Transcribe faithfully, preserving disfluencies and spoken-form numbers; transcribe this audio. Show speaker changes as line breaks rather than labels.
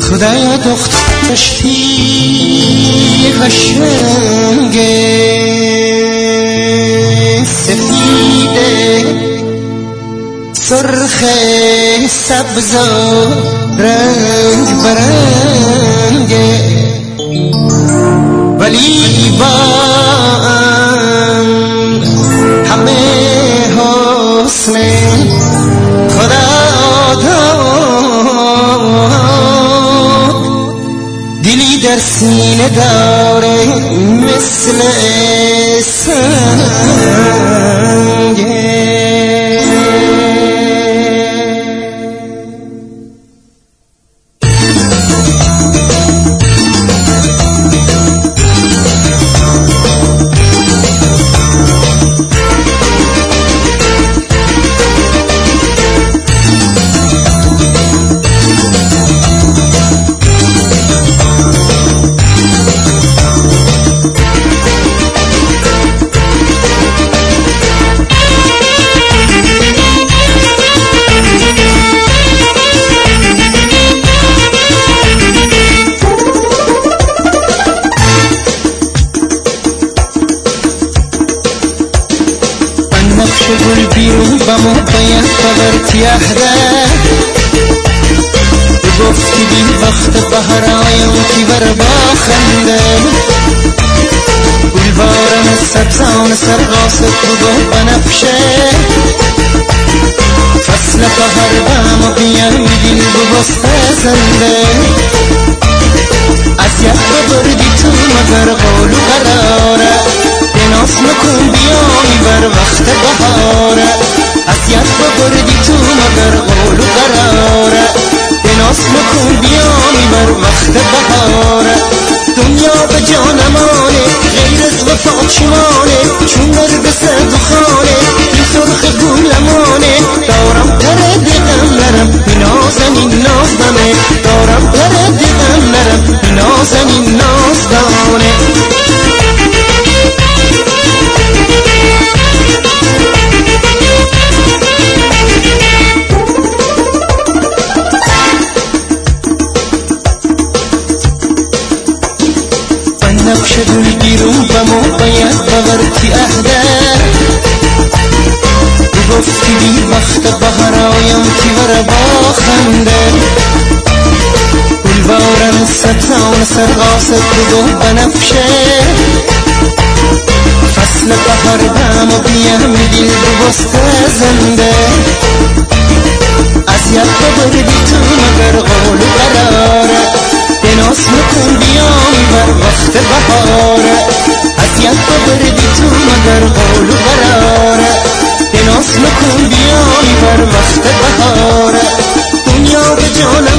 خدایا دخترشتی قشنگه سفیده سرخ سبز و رنگ برنگه ولی با همه حسن خدا داد دلی در سینه داره مثل سنگه. گل بیرون با ما باید ببرتی احده گفتی بی وقت بهرایم کی بر با خنده گلبارم سبزان سرغاست تو بنفشه فصل بهر بام بیان دل ببسته زنده از یک ببردی تو مگر قول و قراره ناس نکن بیایی بر وقت بهاره از یک ببردی تو مگر قول و قراره ناس نکن بیایی بر وقت بهاره دنیا به جانمانه غیر از وفا چمانه چون نرگس دخانه این سرخ گولمانه دارم پر دقم نرم نازنین نازدانه دارم پر دقم نرم نازنین نازدانه نقش گل بیرون با ما باید ببرتی اهده گفتی بی وقت بهرایم کی بر با خنده گلبارم ستان سرغاست تو بنفشه فصل بهر بام بیم دل ببسته زنده از یک ببردی تو مگر قول و قراره ناس نکن بیایی بر وقت بهاره از یک ببردی تو مگر قول و قراره ناس نکن بیایی بر وقت بهاره دنیا به جانم